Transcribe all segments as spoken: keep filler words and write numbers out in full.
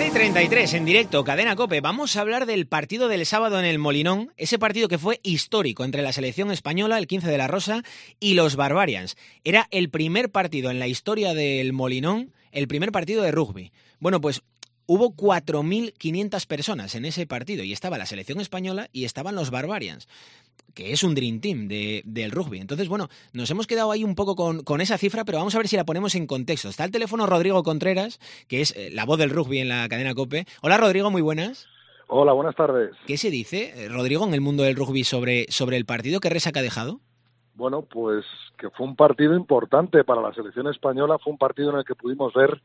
trece y treinta y tres en directo, Cadena COPE. Vamos a hablar del partido del sábado en el Molinón, ese partido que fue histórico entre la selección española, el quince de la Rosa, y los Barbarians. Era el primer partido en la historia del Molinón, el primer partido de rugby. Bueno, pues hubo cuatro mil quinientas personas en ese partido y estaba la selección española y estaban los Barbarians, que es un Dream Team de, del rugby. Entonces, bueno, nos hemos quedado ahí un poco con, con esa cifra, pero vamos a ver si la ponemos en contexto. Está al teléfono Rodrigo Contreras, que es eh, la voz del rugby en la cadena COPE. Hola, Rodrigo, muy buenas. Hola, buenas tardes. ¿Qué se dice, eh, Rodrigo, en el mundo del rugby sobre, sobre el partido? ¿Qué resaca ha dejado? Bueno, pues que fue un partido importante para la selección española, fue un partido en el que pudimos ver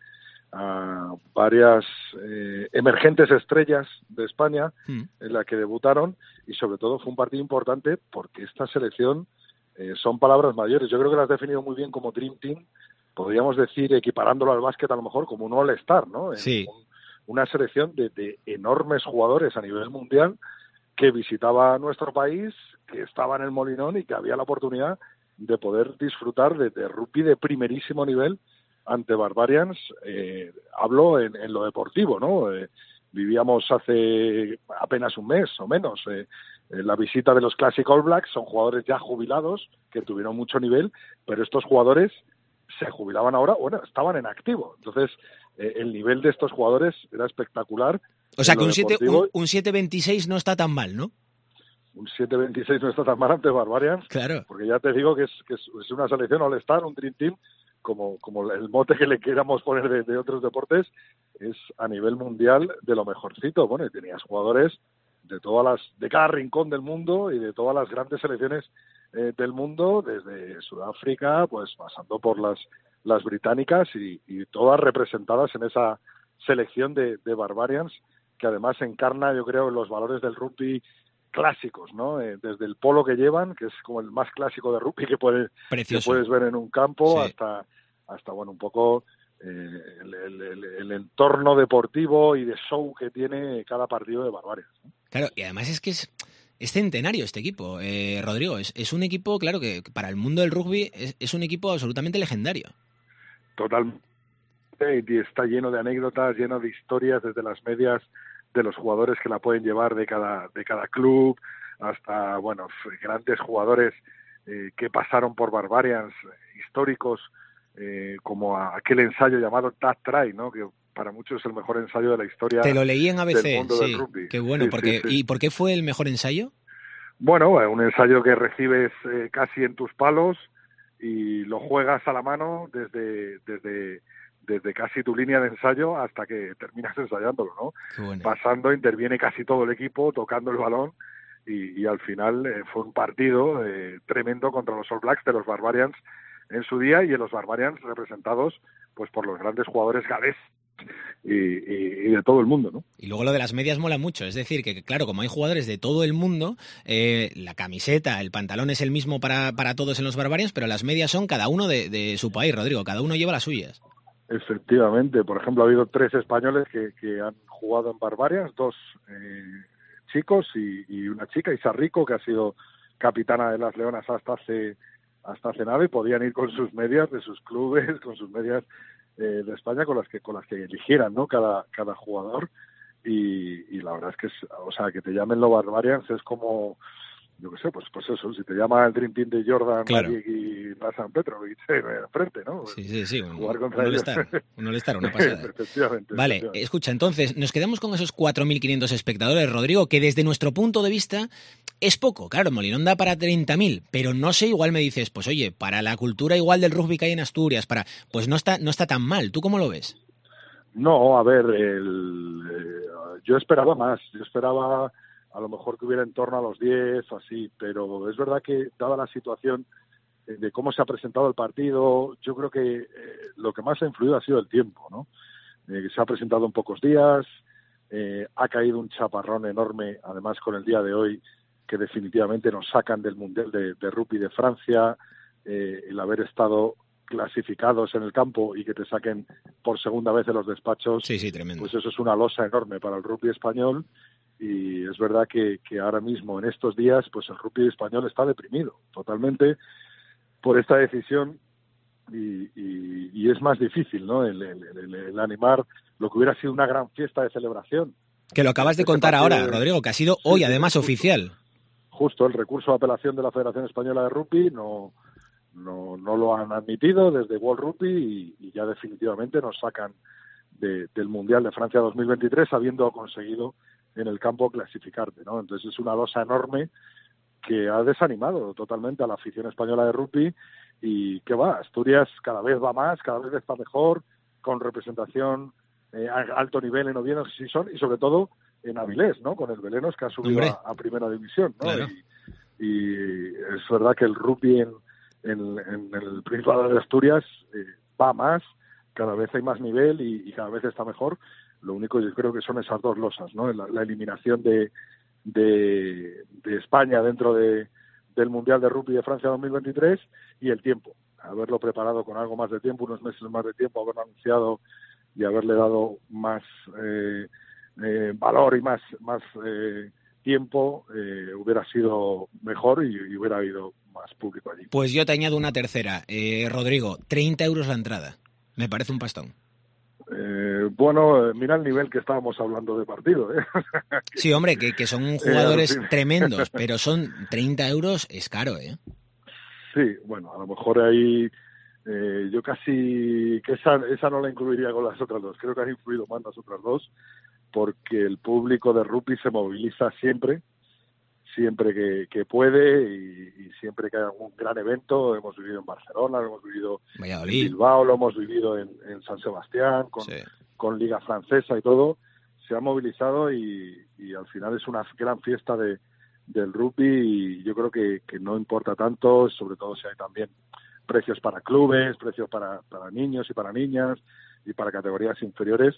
a varias eh, emergentes estrellas de España mm. en la que debutaron, y sobre todo fue un partido importante porque esta selección eh, son palabras mayores. Yo creo que las has definido muy bien como Dream Team, podríamos decir, equiparándolo al básquet a lo mejor como un All-Star, ¿no? Sí. Un, una selección de, de enormes jugadores a nivel mundial que visitaba nuestro país, que estaba en el Molinón y que había la oportunidad de poder disfrutar de, de rugby de primerísimo nivel ante Barbarians. Eh, hablo en, en lo deportivo, ¿no? Eh, vivíamos hace apenas un mes o menos eh, la visita de los Classic All Blacks. Son jugadores ya jubilados que tuvieron mucho nivel, pero estos jugadores se jubilaban ahora, bueno, estaban en activo. Entonces, eh, el nivel de estos jugadores era espectacular. O sea que un siete, un, un siete veintiséis no está tan mal, ¿no? Un siete veintiséis no está tan mal ante Barbarians. Claro. Porque ya te digo que es, que es, es una selección All-Star, un Dream Team, como, como el mote que le queramos poner de, de otros deportes, es a nivel mundial de lo mejorcito. Bueno, y tenías jugadores de todas las, de cada rincón del mundo y de todas las grandes selecciones eh, del mundo, desde Sudáfrica, pues pasando por las, las británicas y, y todas representadas en esa selección de, de Barbarians, que además encarna, yo creo, los valores del rugby clásicos, ¿no? Eh, desde el polo que llevan, que es como el más clásico de rugby que puedes, que puedes ver en un campo, sí. hasta, hasta bueno, un poco eh, el, el, el, el entorno deportivo y de show que tiene cada partido de Barbarians, ¿no? Claro, y además es que es, es centenario este equipo, eh, Rodrigo. Es, es un equipo, claro, que para el mundo del rugby es, es un equipo absolutamente legendario. Totalmente. Y está lleno de anécdotas, lleno de historias desde las medias de los jugadores que la pueden llevar de cada de cada club hasta, bueno, grandes jugadores eh, que pasaron por Barbarians, históricos, eh, como a aquel ensayo llamado That Try, ¿no? Que para muchos es el mejor ensayo de la historia. Te lo leí en A B C, del mundo sí. del rugby. Qué bueno, sí, porque sí, sí. ¿y por qué fue el mejor ensayo? Bueno, un ensayo que recibes eh, casi en tus palos y lo juegas a la mano desde desde desde casi tu línea de ensayo hasta que terminas ensayándolo, ¿no? Qué bueno. Pasando, interviene casi todo el equipo, tocando el balón, y, y al final eh, fue un partido eh, tremendo contra los All Blacks de los Barbarians en su día, y en los Barbarians representados pues por los grandes jugadores galeses y, y, y de todo el mundo, ¿no? Y luego lo de las medias mola mucho, es decir, que claro, como hay jugadores de todo el mundo, eh, la camiseta, el pantalón es el mismo para, para todos en los Barbarians, pero las medias son cada uno de, de su país, Rodrigo, cada uno lleva las suyas. Efectivamente, por ejemplo, ha habido tres españoles que, que han jugado en Barbarians, dos eh, chicos y, y una chica, Isa Rico, que ha sido capitana de las Leonas hasta hace hasta hace nada, y podían ir con sus medias de sus clubes, con sus medias eh, de España, con las que con las que eligieran, ¿no? Cada cada jugador, y, y la verdad es que es, o sea, que te llamen los Barbarians es como, yo qué sé, pues pues eso, si te llama el Dream Team de Jordan, claro. Magic y Pasan Petrovic eh, enfrente, ¿no? Sí, sí, sí, un, jugar contra un ellos. All-Star, un All-Star, una pasada. efectivamente, Vale, efectivamente. Escucha, entonces, nos quedamos con esos cuatro mil quinientos espectadores, Rodrigo, que desde nuestro punto de vista es poco. Claro, Molinón da para treinta mil, pero no sé, igual me dices, pues oye, para la cultura igual del rugby que hay en Asturias, para pues no está no está tan mal. ¿Tú cómo lo ves? No, a ver, el, eh, yo esperaba más, yo esperaba a lo mejor que hubiera en torno a los diez o así, pero es verdad que dada la situación de cómo se ha presentado el partido, yo creo que eh, lo que más ha influido ha sido el tiempo, ¿no? Eh, que se ha presentado en pocos días, eh, ha caído un chaparrón enorme, además con el día de hoy, que definitivamente nos sacan del Mundial de, de Rugby de Francia, eh, el haber estado clasificados en el campo y que te saquen por segunda vez de los despachos, sí, sí, tremendo. Pues eso es una losa enorme para el rugby español. Y es verdad que, que ahora mismo, en estos días, pues el rugby español está deprimido totalmente por esta decisión y, y, y es más difícil, ¿no? El, el, el, el animar lo que hubiera sido una gran fiesta de celebración. Que lo acabas de Ese contar partido ahora, de- Rodrigo, que ha sido Sí, hoy sí, además justo. oficial. Justo el recurso de apelación de la Federación Española de Rugby no, no, no lo han admitido desde World Rugby y, y ya definitivamente nos sacan de, del Mundial de Francia dos mil veintitrés habiendo conseguido en el campo clasificarte, ¿no? Entonces es una losa enorme que ha desanimado totalmente a la afición española de rugby y que va, Asturias cada vez va más, cada vez está mejor, con representación eh, a alto nivel en Oviedo sí son y sobre todo en Avilés, ¿no? Con el Belenos que ha subido Hombre. a, a primera división, ¿no? Claro. Y, y es verdad que el rugby en, en, en el Principado de Asturias eh, va más, cada vez hay más nivel y, y cada vez está mejor. Lo único yo creo que son esas dos losas, ¿no? La, la eliminación de, de, de España dentro de, del Mundial de Rugby de Francia dos mil veintitrés y el tiempo. Haberlo preparado con algo más de tiempo, unos meses más de tiempo, haberlo anunciado y haberle dado más eh, eh, valor y más, más eh, tiempo, eh, hubiera sido mejor y, y hubiera habido más público allí. Pues yo te añado una tercera. Eh, Rodrigo, treinta euros la entrada. Me parece un pastón. Eh, bueno, eh, mira el nivel que estábamos hablando de partido, ¿eh? Sí, hombre, que, que son jugadores Eh, al fin. tremendos, pero son treinta euros, es caro, ¿eh? Sí, bueno, a lo mejor ahí eh, yo casi que esa, esa no la incluiría con las otras dos. Creo que han influido más las otras dos porque el público de rugby se moviliza siempre, siempre que, que puede y, y siempre que hay algún gran evento. Hemos vivido en Barcelona, lo hemos vivido Valladolid. en Bilbao, lo hemos vivido en, en San Sebastián, con, Sí. con Liga Francesa y todo. Se ha movilizado y, y al final es una gran fiesta de, del rugby y yo creo que, que no importa tanto, sobre todo si hay también precios para clubes, precios para, para niños y para niñas y para categorías inferiores.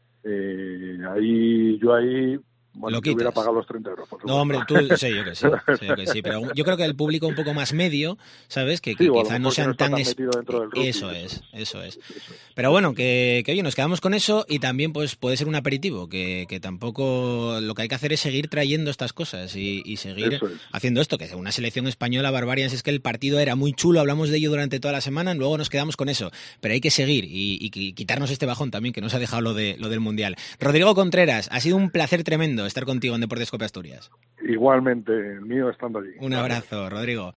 Eh, ahí yo ahí bueno, Lo yo hubiera quitas. pagado los treinta euros. Por supuesto. No, hombre, tú, sé yo que sí, sé yo que sí, pero yo creo que el público un poco más medio, ¿sabes? Que, que Sí, o a lo quizá no mejor que sean no está tan... tan es- metido dentro del rugby. Eso es, eso es. Eso es. Pero bueno, que, que oye, nos quedamos con eso y también pues puede ser un aperitivo, que, que tampoco lo que hay que hacer es seguir trayendo estas cosas y, y seguir Eso es. haciendo esto, que una selección española, Barbarians, es que el partido era muy chulo, hablamos de ello durante toda la semana, luego nos quedamos con eso, pero hay que seguir y, y quitarnos este bajón también que nos ha dejado lo, de, lo del Mundial. Rodrigo Contreras, ha sido un placer tremendo estar contigo en Deportes Cope Asturias. Igualmente, el mío estando allí. Un abrazo, Rodrigo.